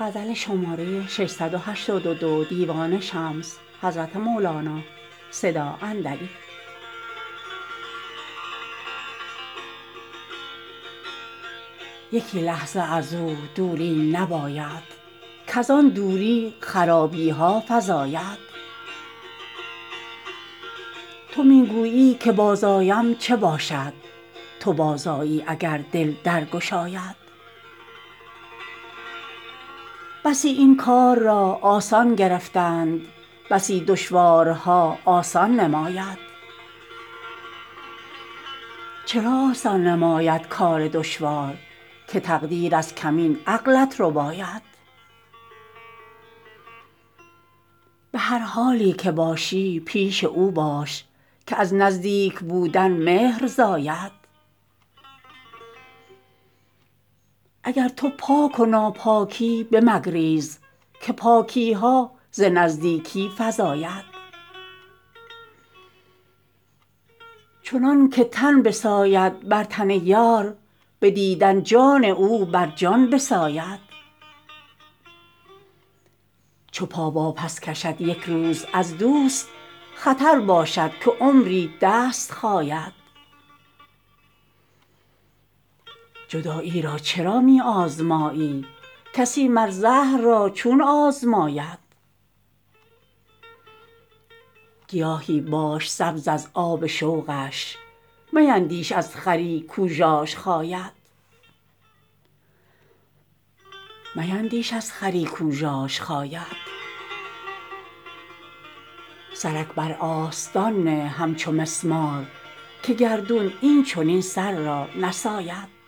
یکی لحظه ازو دوری نباید کزان دوری خرابی ها فزاید. تو می گویی که بازآیم چه باشد، تو بازآیی اگر دل درگشاید. بسی این کار را آسان گرفتند، بسی دشوارها آسان نماید. چرا آسان نماید کار دشوار که تقدیر از کمین عقلت رباید. به هر حالی که باشی پیش او باش که از نزدیک بودن مهر زاید. اگر تو پاک و ناپاکی بمگریز که پاکی ها ز نزدیکی فزاید. چنانک تن بساید بر تن یار، به دیدن جان او بر جان بساید. چو پا واپس کشد یک روز از دوست، خطر باشد که عمری دست خاید. جدایی را چرا می آزمایی، کسی مر زهر را چون آزماید. گیاهی باش سبز از آب شوقش، میندیش از خری کو ژاژ خاید. سرک بر آستان نه همچو مسمار که گردون این چنین سر را نساید.